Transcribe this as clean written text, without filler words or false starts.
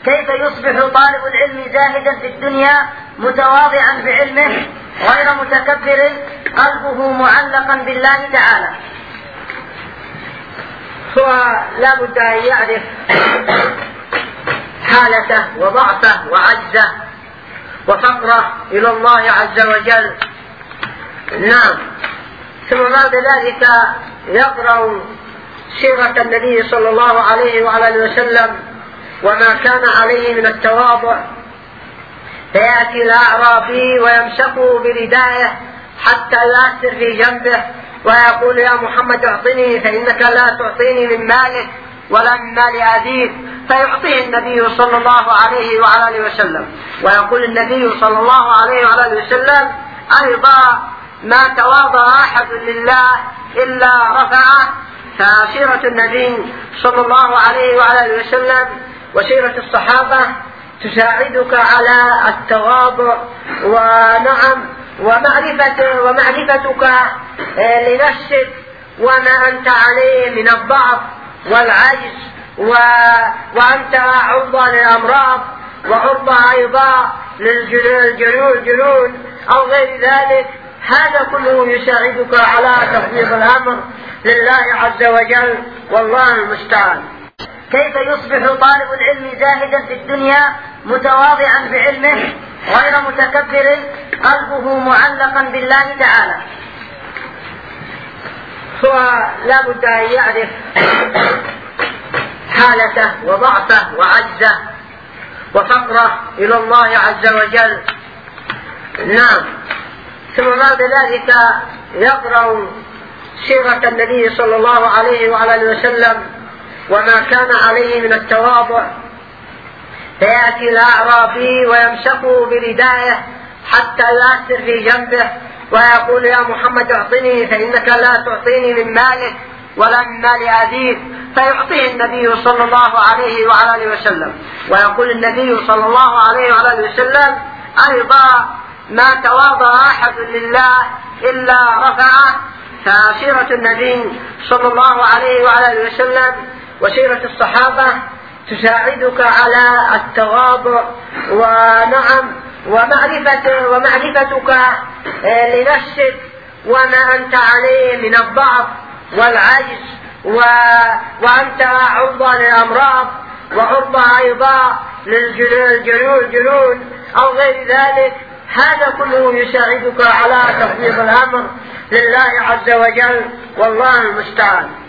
كيف يصبح طالب العلم زاهدا في الدنيا متواضعا بعلمه غير متكبر قلبه معلقا بالله تعالى؟ هو لا بد أن يعرف حالته وضعفه وعجزه وفقره إلى الله عز وجل. نعم. ثم بعد ذلك يقرأ سيرة النبي صلى الله عليه وعلى اله وسلم وما كان عليه من التواضع، فيأتي الأعرابي ويمسكه بردائه حتى يؤثر في جنبه ويقول: يا محمد اعطني فإنك لا تعطيني من مالك ولا من مال أبيك، فيعطيه النبي صلى الله عليه وعلى اله وسلم. ويقول النبي صلى الله عليه وعلى اله وسلم أيضا: ما تواضع أحد لله إلا رفعه. فسيرة النبي صلى الله عليه وعلى اله وسلم وسيرة الصحابة تساعدك على التواضع ومعرفتك لنفسك وما أنت عليه من الضعف والعجز، وأنت عرضة للأمراض وعرضة أيضا للجنون أو غير ذلك. هذا كله يساعدك على تفويض الأمر لله عز وجل، والله المستعان. كيف يصبح طالب العلم زاهدا في الدنيا متواضعا بعلمه غير متكبر قلبه معلقا بالله تعالى؟ هو لا بد أن يعرف حالته وضعفه وعجزه وفقره إلى الله عز وجل. نعم. ثم بعد ذلك يقرأ سيرة النبي صلى الله عليه وعلى اله وسلم وما كان عليه من التواضع، فيأتي الأعرابي ويمسكه بردائه حتى يؤثر في جنبه ويقول: يا محمد اعطني فإنك لا تعطيني من مالك ولا من مال أبيك، فيعطيه النبي صلى الله عليه وعلى اله وسلم. ويقول النبي صلى الله عليه وعلى اله وسلم أيضا: ما تواضع أحد لله إلا رفعه. فسيرة النبي صلى الله عليه وعلى اله وسلم وسيرة الصحابة تساعدك على التواضع ومعرفتك لنفسك وما أنت عليه من الضعف والعجز، وأنت عرضة للأمراض وعرضة أيضا للجنون أو غير ذلك. هذا كله يساعدك على تفويض الأمر لله عز وجل، والله المستعان.